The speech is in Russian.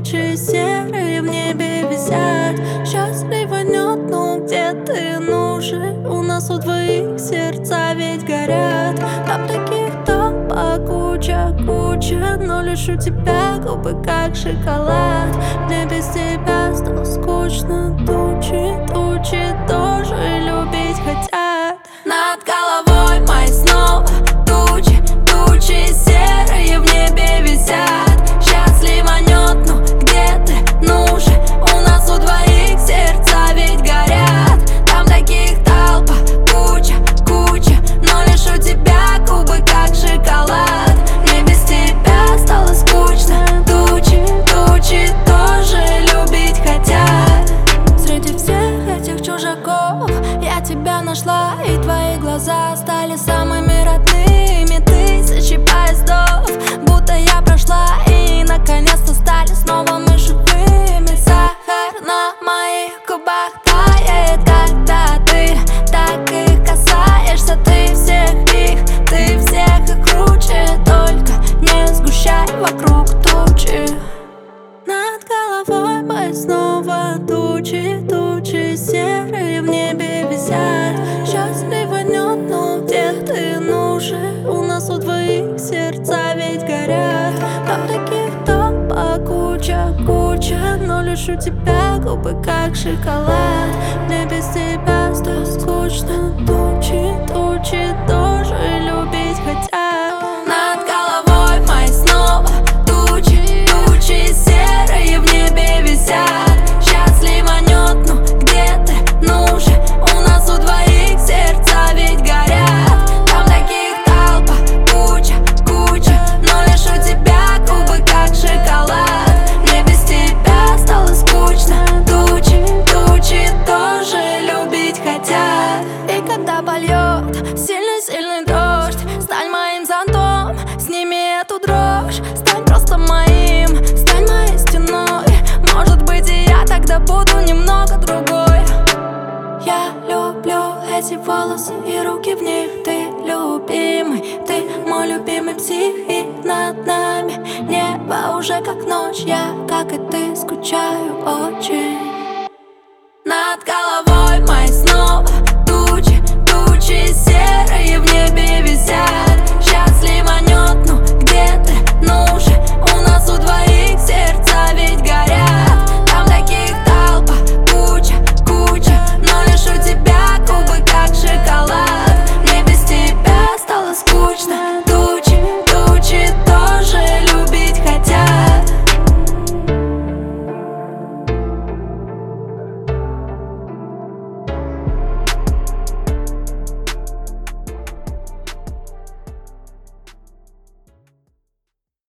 тучи серые в небе висят. Счастливо нет, но где ты нужен? У нас у двоих сердца ведь горят. Там таких толпа, куча, но лишь у тебя губы как шоколад. Мне без тебя стало скучно. Тучи тоже любить хотят. Над головой моей снова тучи серые в небе висят. Счастливо нет, но где ты нужен? У нас у двоих сердца ведь горят. Там таких толпа, куча, но лишь у тебя губы как шоколад. Мне без тебя стало скучно. Тучи тоже любить хотят. Среди всех этих чужаков я тебя нашла, и твои глаза стали самыми родными. Тысячи поездов, будто я прошла, и наконец-то стали снова мы живыми. Сахар на моих губах тает, когда ты так их касаешься. Ты всех их круче, только не сгущай вокруг тучи. Над головой моей снова тучи серые в небе висят. Счастливо нет, но где ты нужен? У нас у двоих сердца ведь горят. Там таких толпа, куча, но лишь у тебя губы как шоколад. Мне без тебя стало скучно. Тучи тоже любить хотят. Над головой моей снова тучи серые в небе висят. Счастливо нет, но где ты нужен? У нас у двоих сердца ведь горят. Там таких толпа, куча, но лишь у тебя губы как шоколад. Мне без тебя стало скучно. Тучи тоже любить хотят. И когда польет сильный дождь, стань моим зонтом, сними эту дрожь. Стань просто моим, стань моей стеной. Может быть, и я тогда буду немного другой. Я люблю эти волосы и руки в них. Ты любимый, ты мой любимый псих. И над нами небо уже как ночь. Я, как и ты, скучаю очень. Над головой моей снова тучи серые в небе висят.